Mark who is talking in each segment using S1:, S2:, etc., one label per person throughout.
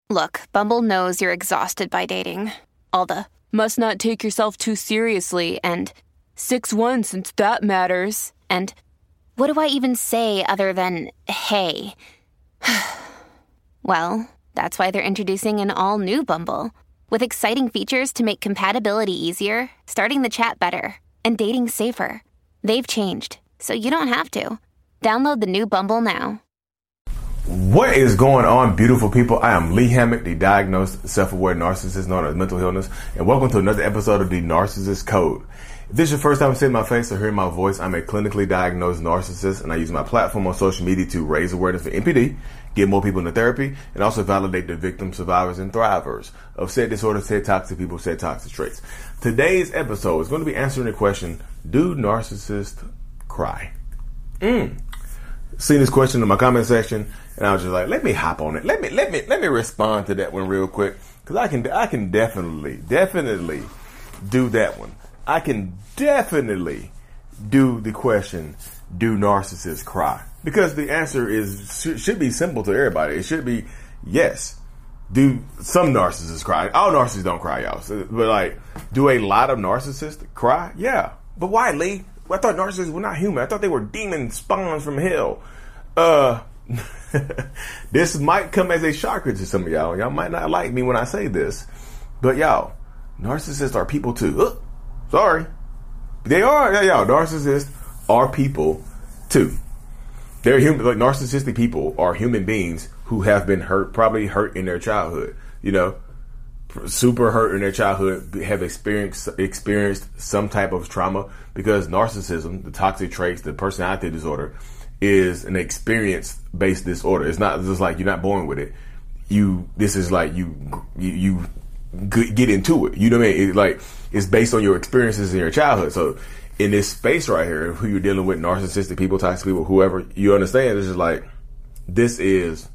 S1: Look, Bumble knows you're exhausted by dating. All the must not take yourself too seriously and 6'1" since that matters. And what do I even say other than hey? Well, that's why they're introducing an all-new Bumble with exciting features to make compatibility easier, starting the chat better, and dating safer. They've changed, so you don't have to. Download the new Bumble now.
S2: What is going on, beautiful people? I am Lee Hammock, the diagnosed self-aware narcissist known as mental illness, and welcome to another episode of the Narcissist Code. If this is your first time seeing my face or hearing my voice, I'm a clinically diagnosed narcissist, and I use my platform on social media to raise awareness for NPD, get more people into therapy, and also validate the victims, survivors, and thrivers of said disorder, said toxic people, said toxic traits. Today's episode is going to be answering the question, do narcissists cry? Seen this question in my comment section, and I was just like, let me hop on it. Let me respond to that one real quick, because I can definitely do that one. I can definitely do the question, do narcissists cry? Because the answer should be simple to everybody. It should be yes. Do some narcissists cry? All narcissists don't cry, y'all. But like, do a lot of narcissists cry? Yeah. But why, Lee? I thought narcissists were not human. I thought they were demon spawns from hell. This might come as a shocker to some of y'all. Y'all might not like me when I say this, but y'all, narcissists are people too. Sorry. They are, y'all. Narcissists are people too. They're human. Like, narcissistic people are human beings who have been hurt, probably hurt in their childhood. You know, super hurt in their childhood, have experienced some type of trauma, because narcissism, the toxic traits, the personality disorder, is an experience-based disorder. It's not just like you're not born with it. This is like you get into it. You know what I mean? It's based on your experiences in your childhood. So in this space right here, who you're dealing with, narcissistic people, toxic people, whoever, you understand, it's just like, this is,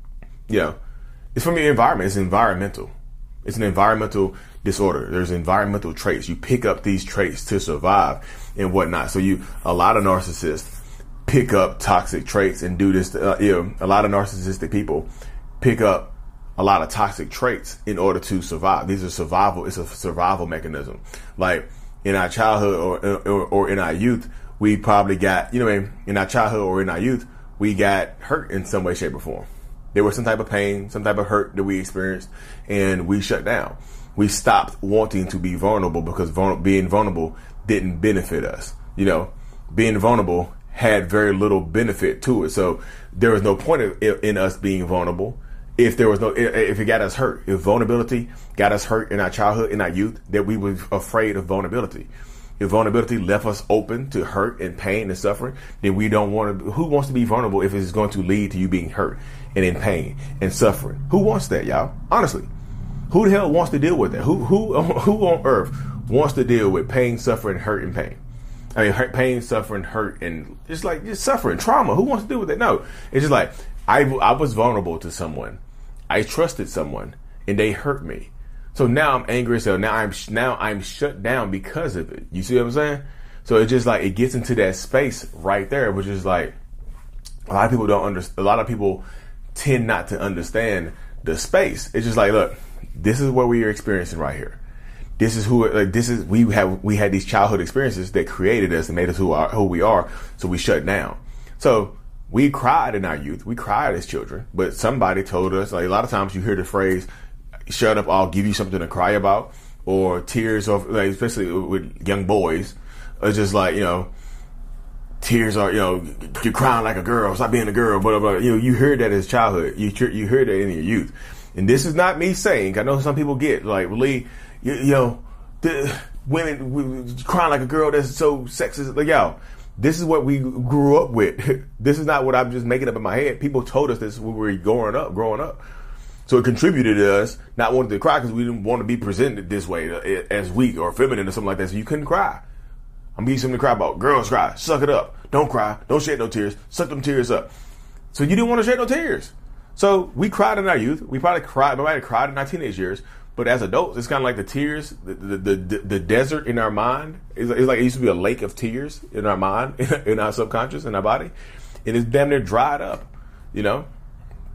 S2: it's from your environment. It's environmental. It's an environmental disorder. There's environmental traits. You pick up these traits to survive and whatnot. So a lot of narcissists pick up toxic traits and do this. A lot of narcissistic people pick up a lot of toxic traits in order to survive. These are survival. It's a survival mechanism. Like in our childhood or in our youth, we probably got, in our childhood or in our youth, we got hurt in some way, shape, or form. There was some type of pain, some type of hurt that we experienced, and we shut down. We stopped wanting to be vulnerable because being vulnerable didn't benefit us. Being vulnerable had very little benefit to it. So there was no point in us being vulnerable if it got us hurt. If vulnerability got us hurt in our childhood, in our youth, that we were afraid of vulnerability. If vulnerability left us open to hurt and pain and suffering, then we don't want to. Who wants to be vulnerable if it's going to lead to you being hurt and in pain and suffering? Who wants that, y'all? Honestly, who the hell wants to deal with that? Who on earth wants to deal with pain, suffering, hurt, and pain? I mean, pain, suffering, hurt, and just suffering, trauma. Who wants to deal with that? No, it's just like I was vulnerable to someone. I trusted someone, and they hurt me. So now I'm angry. So now I'm shut down because of it. You see what I'm saying? So it's just like it gets into that space right there, which is like a lot of people don't understand. A lot of people tend not to understand the space. It's just like, look, this is what we are experiencing right here. This is we had these childhood experiences that created us and made us who we are. So we shut down. So we cried in our youth. We cried as children, but somebody told us, like a lot of times you hear the phrase, shut up, I'll give you something to cry about, or tears of, like, especially with young boys, it's just like, tears are, you're crying like a girl, stop being a girl, blah, blah, blah. You heard that as childhood. You heard that in your youth. And this is not me saying, I know some people get like, Lee, the women crying like a girl, that's so sexist. Like, y'all, this is what we grew up with. This is not what I'm just making up in my head. People told us this when we were growing up. So it contributed to us not wanting to cry because we didn't want to be presented this way as weak or feminine or something like that. So you couldn't cry. I'm giving you something to cry about. Girls cry. Suck it up. Don't cry. Don't shed no tears. Suck them tears up. So you didn't want to shed no tears. So we cried in our youth. We probably cried. Nobody cried in our teenage years. But as adults, it's kind of like the tears, the desert in our mind. It's like it used to be a lake of tears in our mind, in our subconscious, in our body. And it's damn near dried up,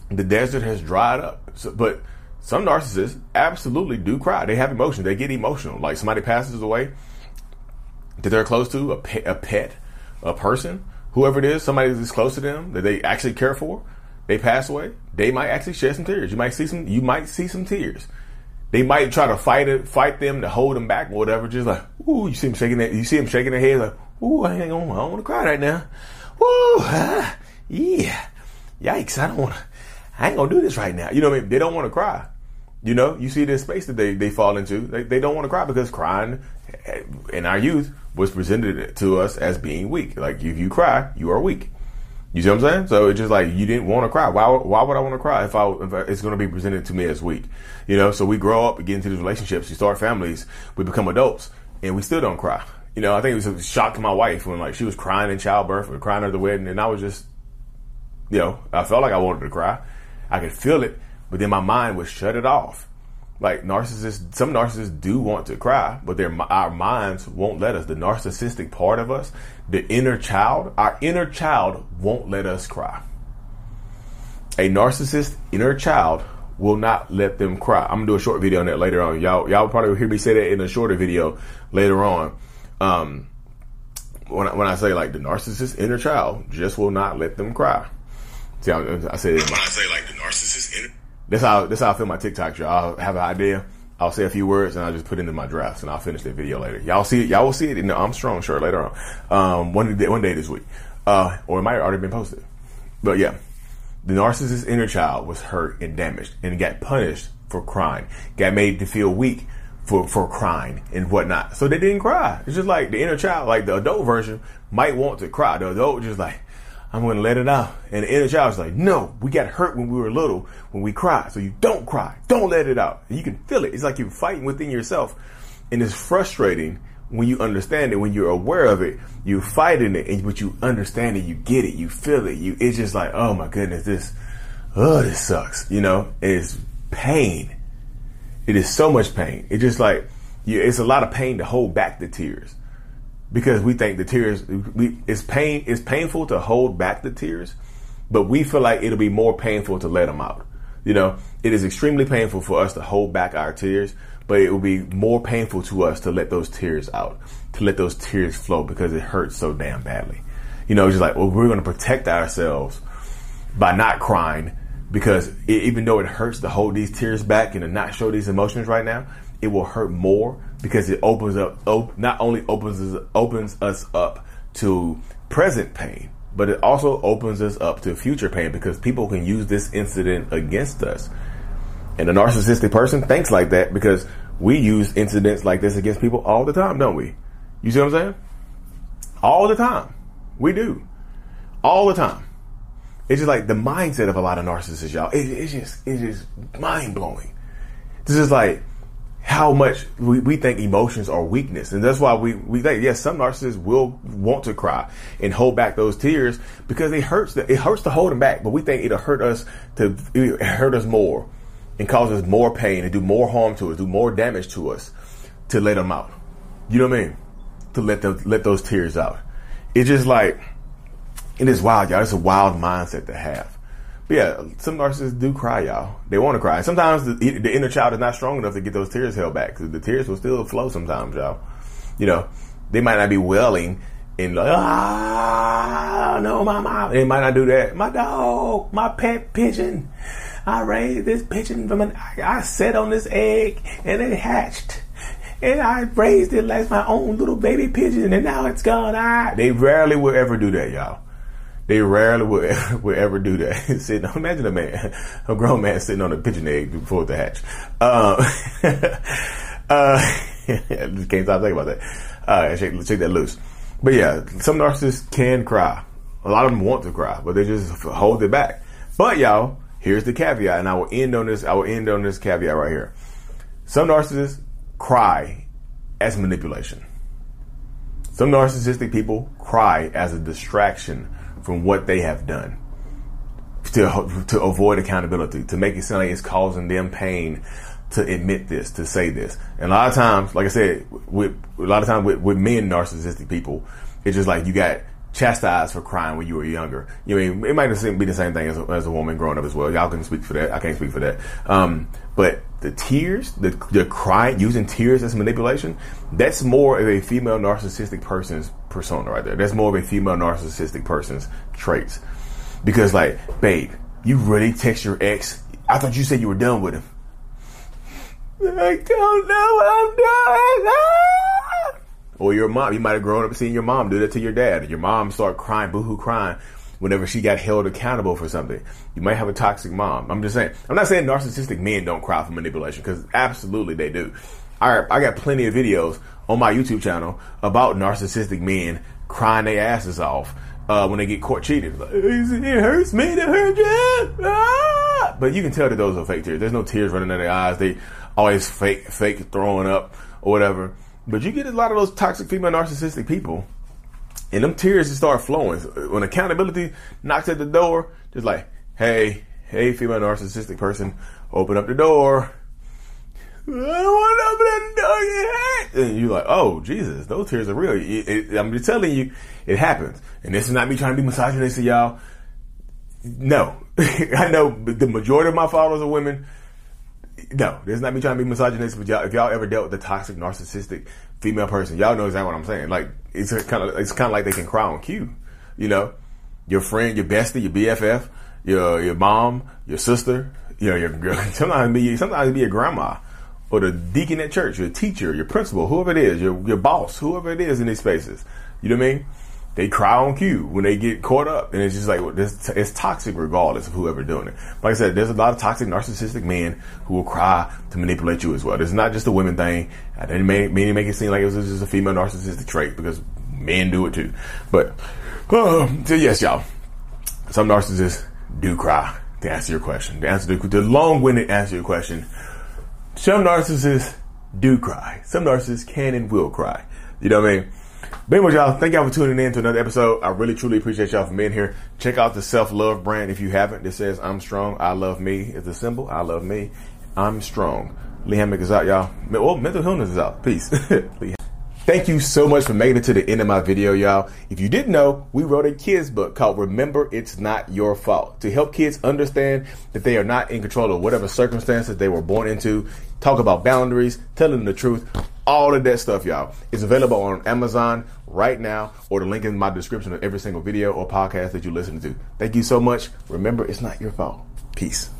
S2: The desert has dried up. But some narcissists absolutely do cry. They have emotion. They get emotional. Like somebody passes away that they're close to, a pet, a person, whoever it is, somebody that's close to them that they actually care for. They pass away. They might actually shed some tears. You might see some tears. They might try to fight them to hold them back or whatever. Just like, ooh, you see them shaking their head like, ooh, I don't want to cry right now. Ooh, yeah, yikes, I ain't gonna do this right now. You know what I mean? They don't want to cry. You know, you see this space that they fall into. They don't want to cry because crying in our youth was presented to us as being weak. Like if you cry, you are weak. You see what I'm saying? So it's just like you didn't want to cry. Why would I want to cry if it's going to be presented to me as weak? You know, so we grow up, we get into these relationships, we start families, we become adults, and we still don't cry. You know, I think it was a shock to my wife when like she was crying in childbirth or crying at the wedding, and I was just, you know, I felt like I wanted to cry. I could feel it, but then my mind would shut it off. Like some narcissists do want to cry, but our minds won't let us. The narcissistic part of us, our inner child won't let us cry. A narcissist inner child will not let them cry. I'm gonna do a short video on that later on. Y'all probably will hear me say that in a shorter video later on. When I say like the narcissist inner child just will not let them cry. See, I say that. When I say like the narcissist inner. That's how I film my TikToks, y'all. I'll have an idea. I'll say a few words and I'll just put it into my drafts and I'll finish that video later. Y'all will see it in the Armstrong shirt later on. One day this week. Or it might have already been posted. But yeah. The narcissist's inner child was hurt and damaged and got punished for crying. Got made to feel weak for crying and whatnot. So they didn't cry. It's just like the inner child, like the adult version might want to cry. The adult just like, I'm going to let it out. And the inner child is like, no, we got hurt when we were little, when we cried. So you don't cry. Don't let it out. And you can feel it. It's like you're fighting within yourself. And it's frustrating when you understand it, when you're aware of it, you're fighting it, but you understand it, you get it, you feel it. It's just like, oh my goodness, this sucks. You know, it's pain. It is so much pain. It's just like, it's a lot of pain to hold back the tears. Because we think the tears, it's painful to hold back the tears, but we feel like it'll be more painful to let them out. You know, it is extremely painful for us to hold back our tears, but it will be more painful to us to let those tears out, to let those tears flow because it hurts so damn badly. You know, it's just like, well, we're going to protect ourselves by not crying because even though it hurts to hold these tears back and to not show these emotions right now, it will hurt more because it not only opens us up to present pain, but it also opens us up to future pain because people can use this incident against us. And a narcissistic person thinks like that because we use incidents like this against people all the time, don't we? You see what I'm saying? All the time. We do. All the time. It's just like the mindset of a lot of narcissists, y'all. It's just mind blowing. This is like how much we think emotions are weakness. And that's why we think, yes, some narcissists will want to cry and hold back those tears because it hurts to hold them back, but we think it'll hurt us more and cause us more pain and do more harm to us, do more damage to us to let them out. You know what I mean? To let those tears out. It's just like, it is wild, y'all. It's a wild mindset to have. But yeah, some narcissists do cry, y'all. They want to cry. Sometimes the inner child is not strong enough to get those tears held back. Because the tears will still flow sometimes, y'all. You know, they might not be wailing and like, no, my mom. They might not do that. My dog, my pet pigeon. I raised this pigeon I sat on this egg and it hatched. And I raised it as my own little baby pigeon and now it's gone. They rarely will ever do that, y'all. They rarely will ever do that. Imagine a grown man sitting on a pigeon egg before the hatch. I just can't stop thinking about that. Shake that loose. But yeah, some narcissists can cry. A lot of them want to cry, but they just hold it back. But y'all, here's the caveat, and I will end on this caveat right here. Some narcissists cry as manipulation. Some narcissistic people cry as a distraction from what they have done to avoid accountability, to make it sound like it's causing them pain to admit this, to say this. And a lot of times, like I said, with men narcissistic people, it's just like you got chastised for crying when you were younger. You know, it might be the same thing as a woman growing up as well. Y'all can speak for that. I can't speak for that. But the tears, the crying, using tears as manipulation, that's more of a female narcissistic person's persona right there. That's more of a female narcissistic person's traits. Because like, babe, you really text your ex? I thought you said you were done with him. I don't know what I'm doing. Ah! Or your mom, you might have grown up seeing your mom do that to your dad. And your mom start crying, boohoo crying, whenever she got held accountable for something. You might have a toxic mom. I'm just saying. I'm not saying narcissistic men don't cry for manipulation, because absolutely they do. I got plenty of videos on my YouTube channel about narcissistic men crying their asses off when they get caught cheating. Like, it hurts me to hurt you. Ah! But you can tell that those are fake tears. There's no tears running out of their eyes. They always fake throwing up or whatever. But you get a lot of those toxic female narcissistic people, and them tears just start flowing. When accountability knocks at the door, just like, hey, female narcissistic person, open up the door. I don't want to open up the door, get hurt. And you're like, oh, Jesus, those tears are real. I'm just telling you, it happens. And this is not me trying to be misogynistic, y'all. No. I know the majority of my followers are women. No, this is not me trying to be misogynistic, but y'all, if y'all ever dealt with a toxic, narcissistic female person, y'all know exactly what I'm saying. Like, it's kind of like they can cry on cue. You know, your friend, your bestie, your BFF, your mom, your sister, you know, your girl. Sometimes it be your grandma, or the deacon at church, your teacher, your principal, whoever it is, your boss, whoever it is in these spaces. You know what I mean? They cry on cue when they get caught up, and it's just like, it's toxic regardless of whoever doing it. Like I said, there's a lot of toxic narcissistic men who will cry to manipulate you as well. It's not just a women thing. I didn't make it seem like it was just a female narcissistic trait, because men do it too. But so yes, y'all, some narcissists do cry. To answer your question, the long-winded answer to your question, some narcissists do cry. Some narcissists can and will cry. You know what I mean? But anyway, y'all, thank y'all for tuning in to another episode. I really, truly appreciate y'all for being here. Check out the Self-Love brand if you haven't. It says, I'm strong, I love me. It's a symbol. I love me. I'm strong. Lee Hammock is out, y'all. Well, mental illness is out. Peace. Thank you so much for making it to the end of my video, y'all. If you didn't know, we wrote a kids book called Remember It's Not Your Fault, to help kids understand that they are not in control of whatever circumstances they were born into, talk about boundaries, tell them the truth, all of that stuff, y'all. It's available on Amazon right now, or the link in my description of every single video or podcast that you listen to. Thank you so much. Remember, it's not your fault. Peace.